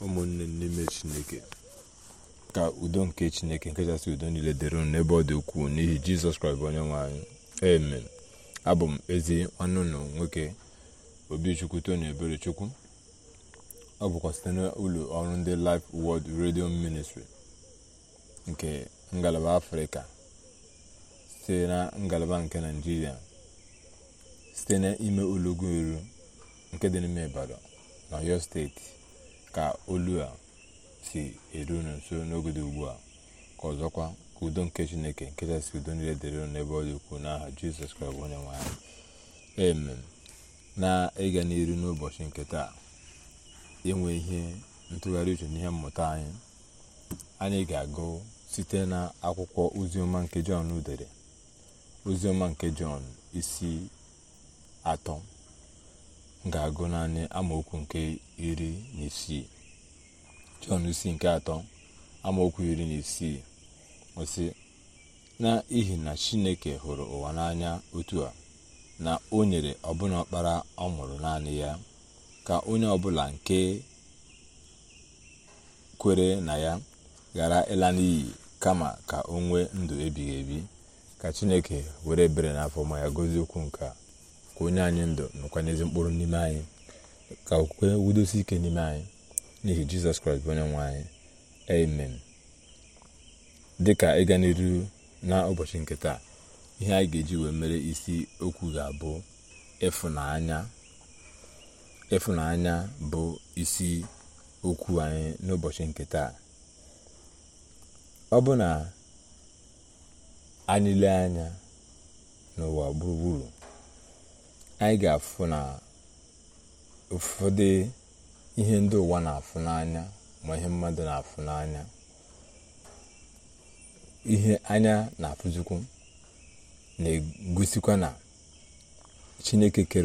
ụmụnne n'ime Chineke, ka udo nke Chineke nke kachasị udo niile dịrị unu n'ebe ọ dị ukwuu n'ihi Jizọs Kraịst bụ onye nwe anyị. Amen. Abụ m ezi nwanne unu nwoke Obichukwu Tony Eberechukwu. Ọ bụkwa site n'ụlọ ọrụ ndị Life Word Radio Ministry nke ngalaba Afrịka, site na ngalaba nke Naịjirịa, site n'ime Ulugweru nke dị n'ime Ibadan na Ọyọ steeti, ka olu a si eru unu nso n'oge dị ugbu a. Ka ọzọkwa, ka udo nke Chineke nke kachasị udo niile dịrị unu n'ebe ọ dị ukwuu n'aha Jizọs Kraịst onye nwe anyị. Amen. Na ịga n'iru n'ụbọchị nke taa, inwe ihe ntụgharị uche n'ihe mmụta anyị ga-agụ site na akwụkwọ oziọma nke Jọn dere, oziọma nke Jọn isi 3. Ga-agụ naanị amaokwu nke 16. Jọn isi nke 3 amaokwu 16 ọsị: n'ihi na Chineke hụrụ ụwa n'anya otu a, na o nyere ọbụna ọkpara ọ mụrụ naanị ya, ka onye ọbụla nke kwere na ya ghara ịla n'iyi, kama ka o nwee ndụ ebighị ebi. Ka Chineke were ebere n'afọ ma ya gozie okwu nke a, ka onye anyị ndụ nọkwa n'ezi mkpụrụ n'ime anyị, ka okwukwe wudosi ike n'ime anyị n'ihi Jizọs Kraịst bụ onye nwe anyị. Amen. Dịka ịga n'iru na ụbọchị nke taa, ihe anyị ga-eji wee mere isi okwu ga-abụ ịfụnanya. Ịfụnanya bụ isi okwu anyị n'ụbọchị nke taa. Ọ bụ na anyị lee anya n'ụwa gburugburu, anyị ga-afụ na ụfọdụ ihe ndị ụwa na-afụ n'anya, ma ihe mmadụ na-afụ n'anya, ihe anya na-afụzikwu, na-egosikwa na Chineke kere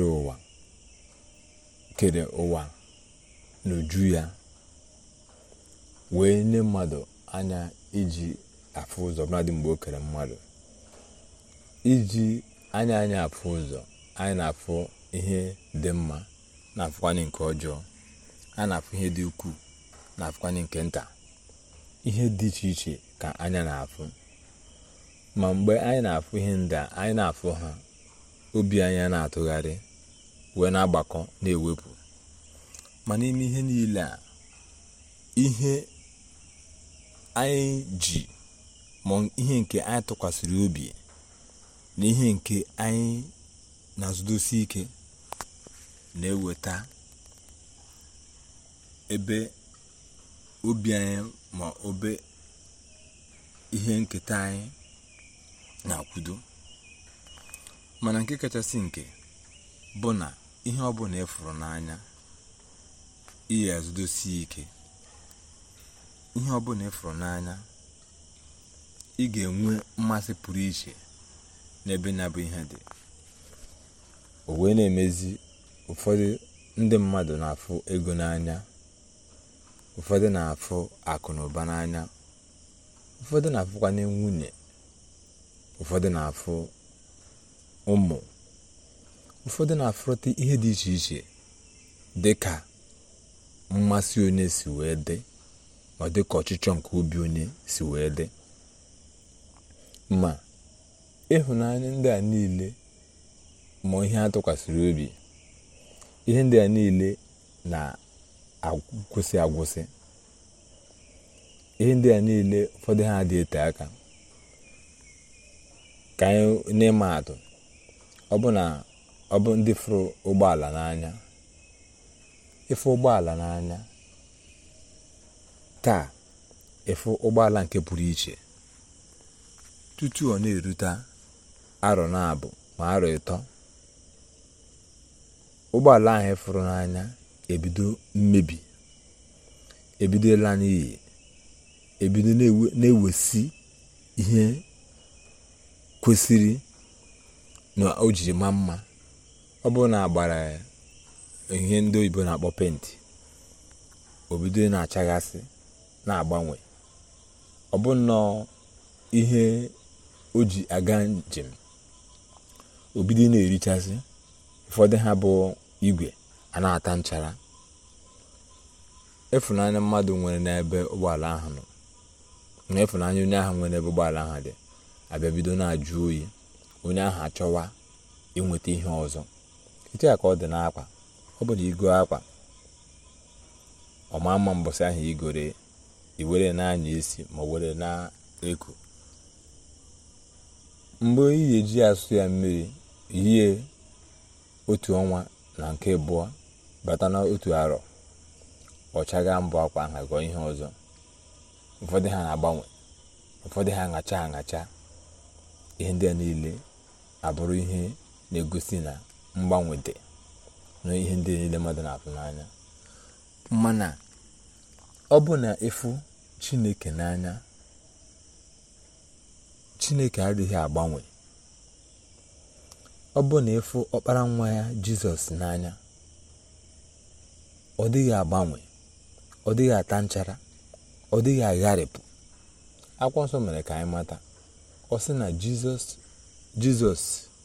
ụwa n'uju ya, wee nye mmadụ anya iji afụ ụzọ, ọbụladị mgbe o kere mmadụ. Iji anya anyị afụ ụzọ, anyị na-afụ ihe dị mma, na-afụkwanye nke ọjọọ. A na-afụ ihe dị ukwuu, na-afụkwanye nke nta. Ihe dị iche iche ka anya na-afụ. Ma mgbe anyị na-afụ ihe ndị a, anyị na-afụ ha, obi anyị na-atụgharị, wee na-agbakọ, na-ewepụ. Ma n'ime ihe niile a, ihe anyị ji, ma ihe nke anyị tụkwasịrị obi, na ihe nke anyị na-azụdosi ike, na-eweta ebe obi anyị, ma obe ihe nketa anyị na-akwudo. Mana nke kachasị nke bụ na ihe ọbụla ịfụrụ n'anya, ihe azụdosi ike. Ihe ọbụla ịfụrụ n'anya, ị ga-enwe mmasị pụrụ iche n'ebe na-abụ ihe dị. O wee na-emezi, ụfọdụ ndị mmadụ na-afụ ego n'anya, ụfọdụ na-afụ akụ na ụba n'anya, ụfọdụ na-afụkwa nwunye, ụfọdụ na-afụ ụmụ, ụfọdụ na-afụrụta ihe dị iche iche dị ka mmasị onye si wee dị, ma dị ka ọchịchọ nke obi onye si wee dị. Ma ịhụnanya ndị a niile, ma ihe a tụkwasịrị obi, ihe ndị a niile na-agwụsị agwụsị. Ihe ndị a niile, ụfọdụ ha dị ete aka. Ka anyị n'ịma atụ, ọ bụ ndị fụrụ ụgbọala n'anya. Ịfụ ụgbọala n'anya taa, ịfụ ụgbọala nke pụrụ iche, tutu ọ na-erute arọ na-abụ ma arọ 3, ụgbọala ahụ ịfụrụ n'anya ebido mmebi, ebido ịla n'iyi, ebido na-ewesi ihe kwesịrị na o jiri ma mma. Ọ bụrụ na agbara ihe ndị oyibo na-akpọ penti, obido na-achaghasị, na-agbanwe. Ọ bụ nnọọ ihe o ji aga njem, obido na-erichasị. Ụfọdụ ha bụ igwe, a na-ata nchara. ịfụnanya mmadụ nwere n'ebe ụgbọala ahụ nọ na ịfụnanya onye ahụ nwere n'ebe ụgbọala ahụ dị abịa bido na-ajụ oyi, onye ahụ achọwa inweta ihe ọzọ. etu ya ka ọ dị n'akwa. ọ bụ na igo akwa ọma mma mbọsị ahụ igore iwere na-anya isi ma were na-eku, mgbe ị ga-eji asụ ya mmiri yie otu ọnwa na nke abụọ bata na otu arọ, ọchaga mbụ akwa ahụ gọọ ihe ọzọ. ụfọdụ ha na-agbanwe, ụfọdụ ha aṅacha. ihe ndị a niile abụrụ ihe na-egosi na mgbanwe dị na ihe ndị niile mmadụ na-afụ n'anya. mana ọ bụ na ịfụ Chineke n'anya, Chineke adịghị agbanwe. ọ bụ na ịfụ ọkpara nwa ya Jizọs n'anya, ọ dịghị agbanwe, ọ dịghị ata nchara, ọ dịghị agharịpụ. akwụkwọ nsọ mere ka anyị mata, ọ sị na Jizọs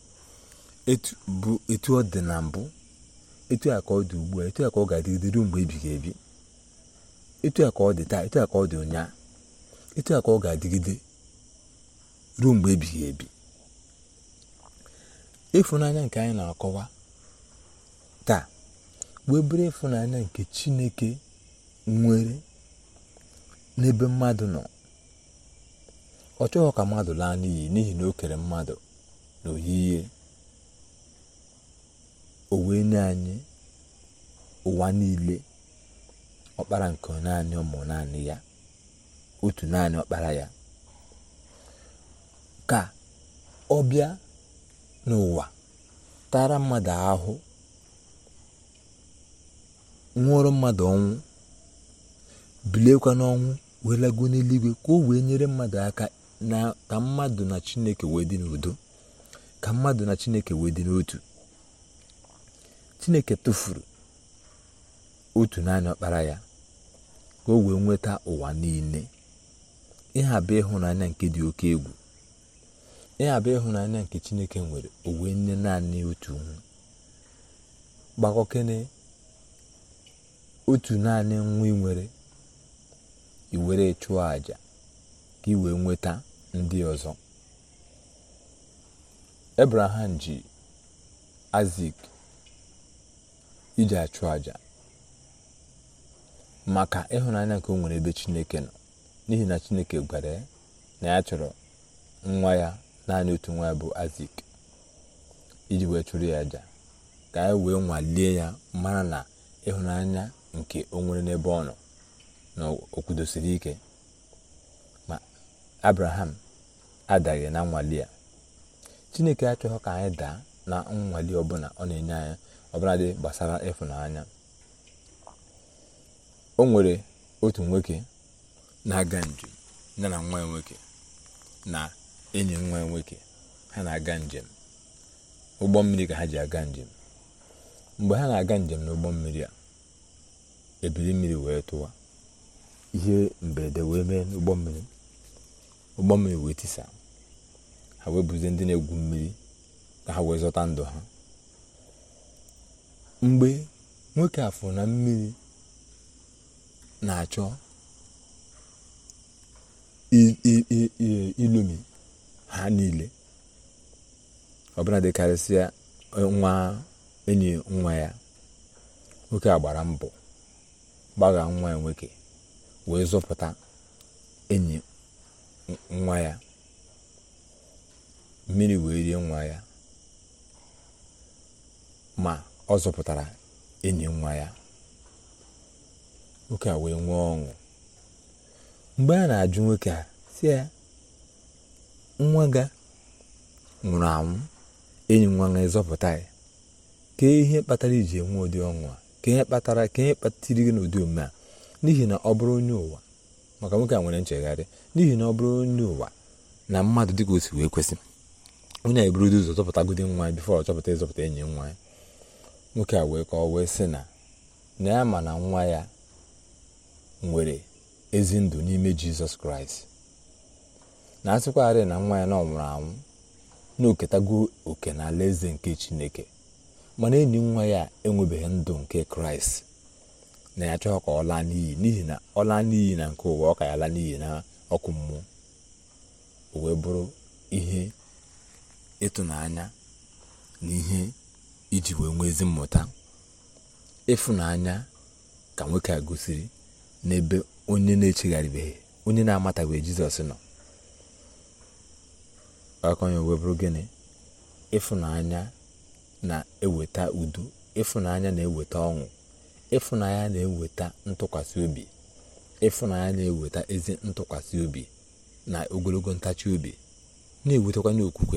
etu ọ dị na mbụ, etu a ka ọ dị ugbu a, etu a ka ọ ga-adịgide ruo mgbe ebighị ebi. etu a ka ọ dị taa, etu a ka ọ dị ụnyaahụ, etu a ka ọ ga-adịgide ruo mgbe ebighị ebi. ịfụnanya nke anyị na-akọwa taa wee bụrụ ịfụnanya nke Chineke nwere n'ebe mmadụ nọ. ọ chọghị ka mmadụ laa n'iyi, n'ihi na o kere mmadụ n'oyiyi o wee nye anyị ụwa niile. ọkpara nke naanị ụmụ naanị ya, otu naanị ọkpara ya, ka ọ bịa n'ụwa tara mmadụ ahụ, nwụọrọ mmadụ ọnwụ, biliekwa n'ọnwụ, wee lago n'eluigwe ka o wee nyere mmadụ aka na ka mmadụ na Chineke wee dị n'udo, ka mmadụ na Chineke wee dị n'otu. Chineke tụfuru otu naanị ọkpara ya ka o wee nweta ụwa niile. ihe a bụ ịhụnanya nke dị oke egwu. ihe a bụ ịhụnanya nke Chineke nwere, o wee nye naanị otu gbakọkene otu naanị nwa ị nwere, i were chụọ àjà ka i wee nweta ndị ọzọ. Abraham ji Aịzik iji achụ àjà maka ịhụnanya nke o nwere ebe Chineke nọ, n'ihi na Chineke gwara ya na ya chọrọ nwa ya, naanị otu nwa ya bụ Aịzik, iji wee chụrụ ya àjà ka ya wee nwalie ya, mara na ịhụnanya nke o nwere n'ebe ọ nọ na o kwudosiri ike. ma Abraham adaghị na nnwali ya. Chineke achọghị ka anyị daa na nnwali ọbụla ọ na-enye anyị, ọbụla dị gbasara ịfụnanya. o nwere otu nwoke na-aga njem ya na nwa ya nwoke na enyi nwa ya nwoke. ha na-aga njem ụgbọ mmiri ka ha ji aga njem. mgbe ha na-aga njem n'ụgbọ mmiri a, ebili mmiri wee tụwa, ihe mberede wee mee n'ụgbọ mmiri. ụgbọ mmiri wee tisa, ha wee buzie ndị na-egwu mmiri ka ha wee zọta ndụ ha. mgbe nwoke afọ na mmiri na-achọ ilomi ha niile, ọbụla dịkarịsịa nwa enyi nwa ya nwoke a gbara mbọ gbagha nwa ya nwoke wee zọpụta enyi nwa ya. mmiri wee rie nwa ya, ma ọ zọpụtara enyi nwa ya. nwoke a wee nwee ọṅụ. mgbe a na-ajụ nwoke a sị ya, nwa ga nwụrụ anwụ, enyi nwa ga ịzọpụta ya, ka ihe kpatara iji enwe ụdị ọṅụ a? ka ihe kpatara gị n'ụdị omume a? n'ihi na ọ bụrụ onye ụwa, maka nwoke a nwere nchegharị, n'ihi na ọ bụrụ onye ụwa na mmadụ dịka o si wee kwesị, onye a eburudo ụzọ zọpụtagodi nwa ya bifo ọ chọpụta ịzọpụta enyi nwa ya. nwoke a wee ka ọ wee sị na ya ma na nwa ya nwere ezi ndụ n'ime Jizọs Kraịst, na asịkwarị na nwa ya na ọ nwụrụ anwụ na oketago oke na alaeze nke Chineke, mana enyi nwa ya enwebeghị ndụ nke Kraịst. na ya chọọ ka ọ laa n'iyi, n'ihi na ọ laa n'iyi na nke ụwa, ọ ka ya laa n'iyi na ọkụ mmụọ. O wee bụrụ ihe ịtụnanya na ihe iji wee nwee ezi mmụta. Ịfụnanya ka nwoke a gosiri n'ebe onye na-echegharịbeghị, onye na-amatabeghị Jizọs nọ. Aka onye wee bụrụ gịnị? Ịfụnanya na-eweta udo, ịfụnanya na-eweta ọṅụ, ịfụnanya na-eweta ntụkwasị obi, ịfụnanya na-eweta ezi ntụkwasị obi na ogologo ntachi obi, na-ewetakwa n'okwukwe.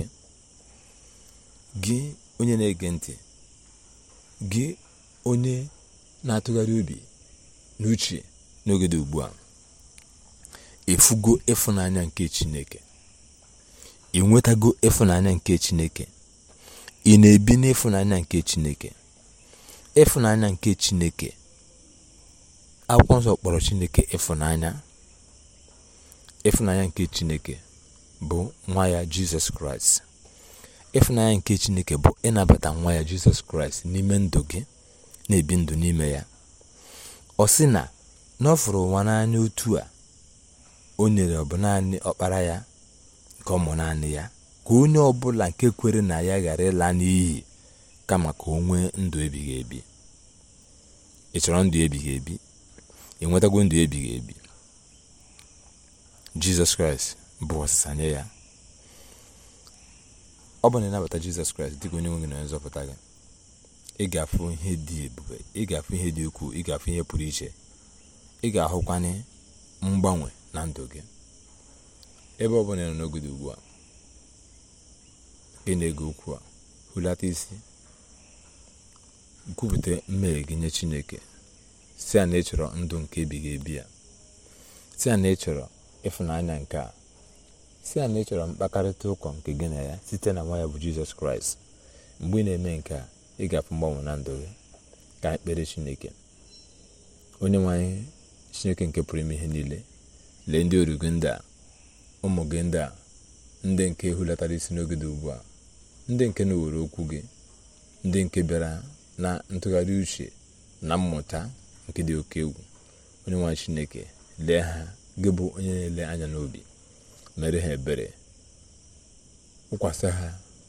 Gị onye na-ege ntị, gị onye na-atụgharị obi n'uche n'oge dị ugbu a, efugo ịfụnanya nke Chineke? Ị nwetago ịfụnanya nke Chineke? Ị na-ebi n'ịfụnanya nke Chineke? Ịfụnanya nke Chineke, akwụkwọ nsọ kpọrọ Chineke ịfụnanya. Ịfụnanya nke Chineke bụ nwa ya Jizọs Kraịst. Ịfụnanya nke Chineke bụ ịnabata nwa ya Jizọs Kraịst n'ime ndụ gị, na-ebi ndụ n'ime ya. Ọ sị na ọ fụrụ ụwa n'anya otu a, o nyere ọ bụ naanị ọkpara ya nke ọ mụrụ naanị ya, ka onye ọbụla nke kwere na ya ghara ịla n'iyi, kama ka o nwee ndụ ebighị ebi. Ị chọrọ ndụ ebighị ebi? Ị nwetago ndụ ebighị ebi? Jizọs Kraịst bụ ọsịsa nye ya. Ọ bụ na ịnabata Jizọs Kraịst dịka onye nwe gị na onye nzọpụta gị, ị ga-afụ ihe dị ebube, ị ga-afụ ihe dị ukwuu, ị ga-afụ ihe pụrụ iche, ị ga-ahụkwanye mgbanwe na ndụ gị. Ebe ọ bụla ị nọ n'oge dị ugbu a, ị na-ege okwu a, hulata isi, kwupụta mmehie gị nye Chineke, si a na ị chọrọ ndụ nke ebighị ebi ya, si a na ị chọrọ ịfụnanya nke a, si a na ị chọrọ mkpakarịta ụkọ nke gị na ya site na nwa ya bụ Jizọs Kraịst. Mgbe ị na-eme nke a, ị ga-afụ mgbanwe na ndụ gị. Ka anyị kpere Chineke. Onye nwe anyị, Chineke nke pụrụ ime ihe niile, lee ndị oru gị ndị a, ụmụ gị ndị a, ndị nke hulatara isi n'oge dị ugbu a, ndị nke na-ewere okwu gị, ndị nke bịara na ntụgharị uche na mmụta nke dị oke egwu. Onye nwe anyị Chineke, lee ha, gị bụ onye na-ele anya n'obi, mere ha ebere, wụkwasị ha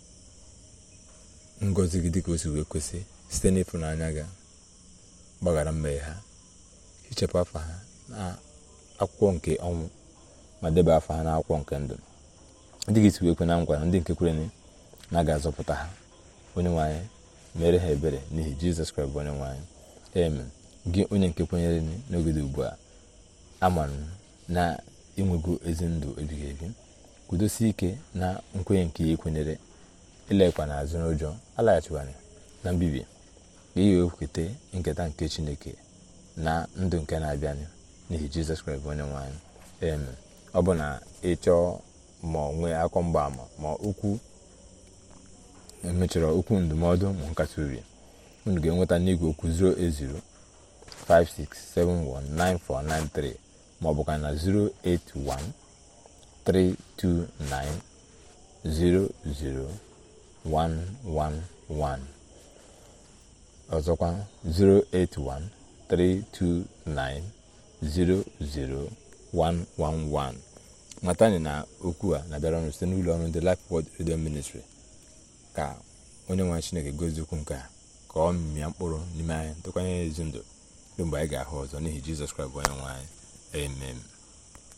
ngọzi gị dịka o si wee kwesị, site n'ịfụnanya gị, gbaghara mmehie ha, hichapụ afa ha na akwụkwọ nke ọnwụ, ma debe afa ha n'akwụkwọ nke ndụ. Ndị gị si wee kwe na nkwa na ndị nke kwere na ga-azọpụta ha. Onye nwe anyị, mere ha ebere n'ihi Jizọs Kraịst bụ onye nwe anyị. Amen. Gị onye nke kwenyere n'oge dị ugbu a, ama na inwego ezi ndụ ebighị ebi, kwudosie ike na nkwenye nke ya ekwenyere, ilekwa n'azụ n'ụjọ, alaghachiwana na mbibi, ka ihe wepụta nketa nke Chineke na ndụ nke na-abịanụ n'ihi Jizọs Kraịst bụ onye nwe anyị. Amen. Ọ bụ na ịchọọ ma nwee akọ mgbaama ma okwu emechọrọ okwu ndụmọdụ ma nkasi obi, unu ga-enweta n'igwe okwu 08056719493 ma ọ bụ ka na 08132900111. Ọzọkwa 08132900111. matani na okwu a na-abịara ọnụ site n'ụlọ ọrụ ndị Life Word Radio Ministry. Ka onye nwe Chineke gozie okwu nke a, ka ọ mịa mkpụrụ n'ime anyị, tụkwanye ezi ndụ ruo mgbe anyị ga-ahụ ọzọ n'ihi Jizọs Kraịst bụ onye nwe anyị. Amen.